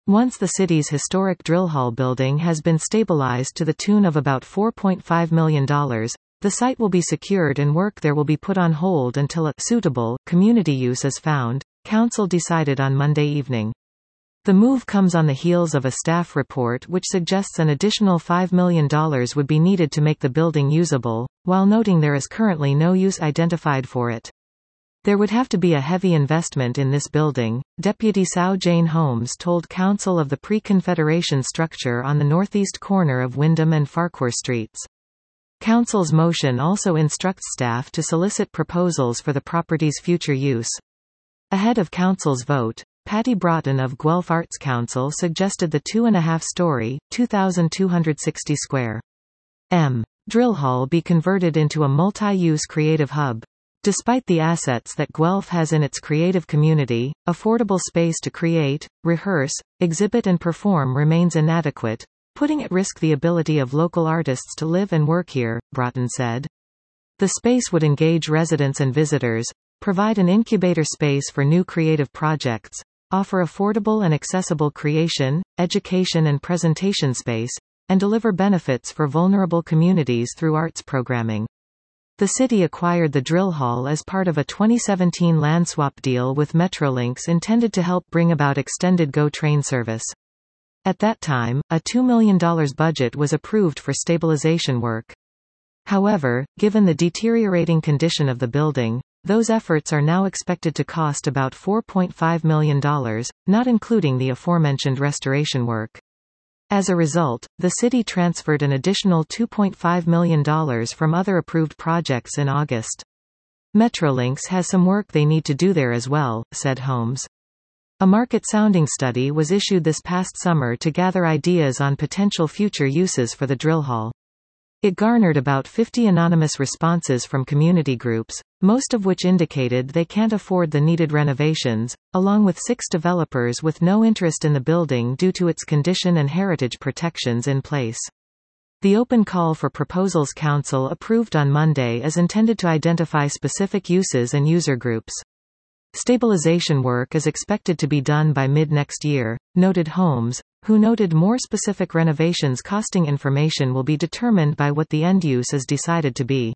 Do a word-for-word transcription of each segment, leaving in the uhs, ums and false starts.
Once the city's historic drill hall building has been stabilized to the tune of about four point five million dollars, the site will be secured and work there will be put on hold until a suitable community use is found, council decided on Monday evening. The move comes on the heels of a staff report which suggests an additional five million dollars would be needed to make the building usable, while noting there is currently no use identified for it. There would have to be a heavy investment in this building, Deputy Sao Jane Holmes told council of the pre-Confederation structure on the northeast corner of Wyndham and Farquhar Streets. Council's motion also instructs staff to solicit proposals for the property's future use. Ahead of council's vote, Patty Broughton of Guelph Arts Council suggested the two and a half story, two thousand two hundred sixty square meters drill hall be converted into a multi-use creative hub. Despite the assets that Guelph has in its creative community, affordable space to create, rehearse, exhibit and perform remains inadequate, putting at risk the ability of local artists to live and work here, Broughton said. The space would engage residents and visitors, provide an incubator space for new creative projects, offer affordable and accessible creation, education and presentation space, and deliver benefits for vulnerable communities through arts programming. The city acquired the drill hall as part of a twenty seventeen land swap deal with Metrolinx intended to help bring about extended GO train service. At that time, a two million dollars budget was approved for stabilization work. However, given the deteriorating condition of the building, those efforts are now expected to cost about four point five million dollars, not including the aforementioned restoration work. As a result, the city transferred an additional two point five million dollars from other approved projects in August. Metrolinx has some work they need to do there as well, said Holmes. A market sounding study was issued this past summer to gather ideas on potential future uses for the drill hall. It garnered about fifty anonymous responses from community groups, most of which indicated they can't afford the needed renovations, along with six developers with no interest in the building due to its condition and heritage protections in place. The open call for proposals council approved on Monday is intended to identify specific uses and user groups. Stabilization work is expected to be done by mid-next year, noted Holmes, who noted more specific renovations costing information will be determined by what the end use is decided to be.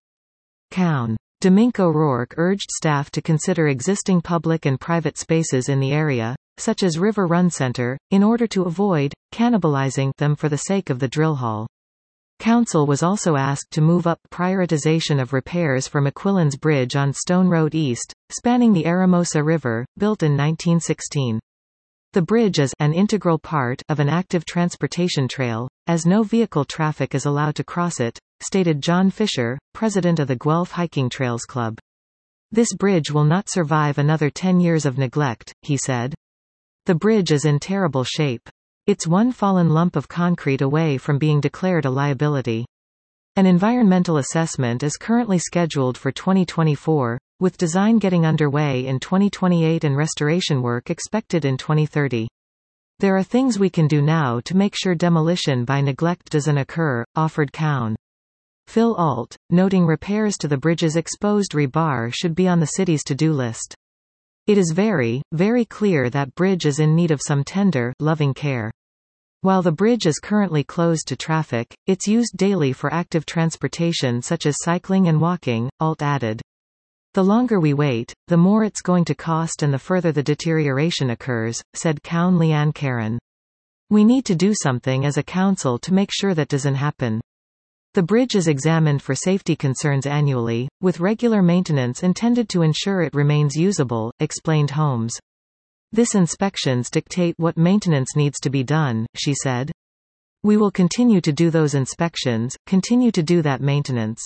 Cown. Dominic O'Rourke urged staff to consider existing public and private spaces in the area, such as River Run Center, in order to avoid cannibalizing them for the sake of the drill hall. Council was also asked to move up prioritization of repairs for McQuillan's Bridge on Stone Road East, spanning the Aramosa River, built in nineteen sixteen. The bridge is an integral part of an active transportation trail, as no vehicle traffic is allowed to cross it, stated John Fisher, president of the Guelph Hiking Trails Club. This bridge will not survive another ten years of neglect, he said. The bridge is in terrible shape. It's one fallen lump of concrete away from being declared a liability. An environmental assessment is currently scheduled for twenty twenty-four, with design getting underway in twenty twenty-eight and restoration work expected in twenty thirty. There are things we can do now to make sure demolition by neglect doesn't occur, offered Cown. Phil Alt, noting repairs to the bridge's exposed rebar should be on the city's to-do list. It is very, very clear that bridge is in need of some tender, loving care. While the bridge is currently closed to traffic, it's used daily for active transportation such as cycling and walking, Alt added. The longer we wait, the more it's going to cost and the further the deterioration occurs, said Cown Leanne Karen. We need to do something as a council to make sure that doesn't happen. The bridge is examined for safety concerns annually, with regular maintenance intended to ensure it remains usable, explained Holmes. This inspections dictate what maintenance needs to be done, she said. We will continue to do those inspections, continue to do that maintenance.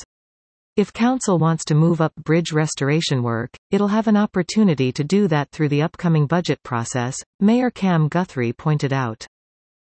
If council wants to move up bridge restoration work, it'll have an opportunity to do that through the upcoming budget process, Mayor Cam Guthrie pointed out.